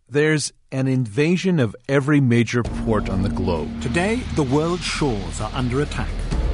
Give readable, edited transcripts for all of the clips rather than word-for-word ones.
There's an invasion of every major port on the globe. Today, the world's shores are under attack.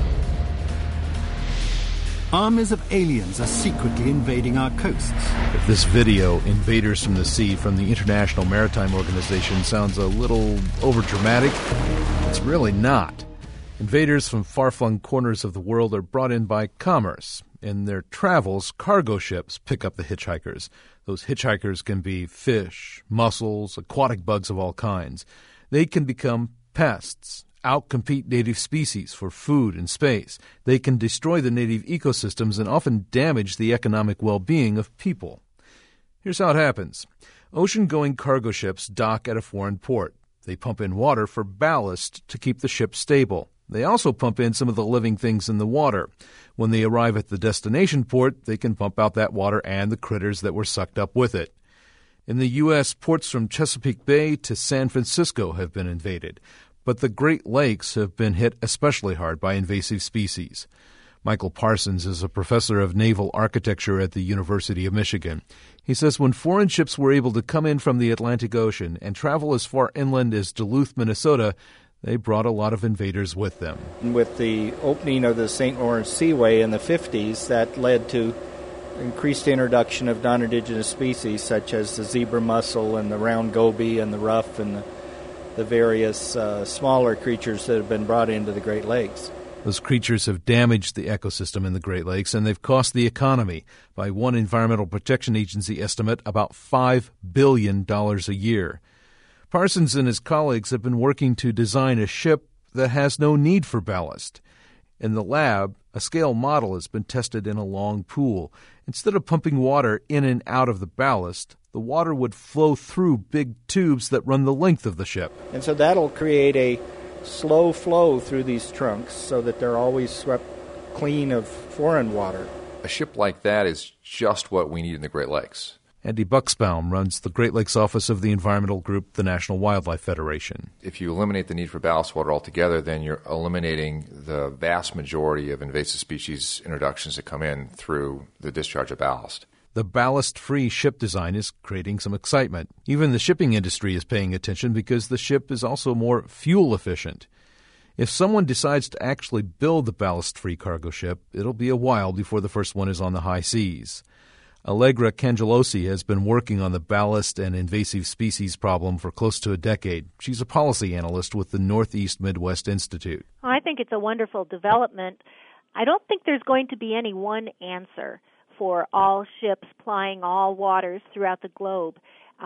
Armies of aliens are secretly invading our coasts. If this video, Invaders from the Sea from the International Maritime Organization, sounds a little overdramatic, it's really not. Invaders from far-flung corners of the world are brought in by commerce. In their travels, cargo ships pick up the hitchhikers. Those hitchhikers can be fish, mussels, aquatic bugs of all kinds. They can become pests, outcompete native species for food and space. They can destroy the native ecosystems and often damage the economic well-being of people. Here's how it happens. Ocean-going cargo ships dock at a foreign port. They pump in water for ballast to keep the ship stable. They also pump in some of the living things in the water. When they arrive at the destination port, they can pump out that water and the critters that were sucked up with it. In the U.S., ports from Chesapeake Bay to San Francisco have been invaded, but the Great Lakes have been hit especially hard by invasive species. Michael Parsons is a professor of naval architecture at the University of Michigan. He says when foreign ships were able to come in from the Atlantic Ocean and travel as far inland as Duluth, Minnesota, they brought a lot of invaders with them. With the opening of the St. Lawrence Seaway in the 50s, that led to increased introduction of non-indigenous species such as the zebra mussel and the round goby and the ruff and the various smaller creatures that have been brought into the Great Lakes. Those creatures have damaged the ecosystem in the Great Lakes, and they've cost the economy, by one Environmental Protection Agency estimate, about $5 billion a year. Parsons and his colleagues have been working to design a ship that has no need for ballast. In the lab, a scale model has been tested in a long pool. Instead of pumping water in and out of the ballast, the water would flow through big tubes that run the length of the ship. And so that'll create a slow flow through these trunks so that they're always swept clean of foreign water. A ship like that is just what we need in the Great Lakes. Andy Bucksbaum runs the Great Lakes office of the environmental group, the National Wildlife Federation. If you eliminate the need for ballast water altogether, then you're eliminating the vast majority of invasive species introductions that come in through the discharge of ballast. The ballast-free ship design is creating some excitement. Even the shipping industry is paying attention because the ship is also more fuel efficient. If someone decides to actually build the ballast-free cargo ship, it'll be a while before the first one is on the high seas. Allegra Cangelosi has been working on the ballast and invasive species problem for close to a decade. She's a policy analyst with the Northeast Midwest Institute. Well, I think it's a wonderful development. I don't think there's going to be any one answer for all ships plying all waters throughout the globe.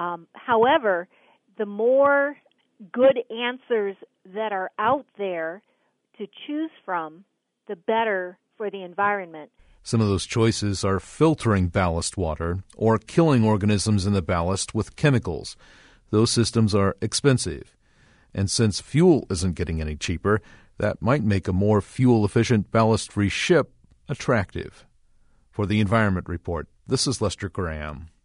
However, the more good answers that are out there to choose from, the better for the environment. Some of those choices are filtering ballast water or killing organisms in the ballast with chemicals. Those systems are expensive. And since fuel isn't getting any cheaper, that might make a more fuel-efficient ballast-free ship attractive. For the Environment Report, this is Lester Graham.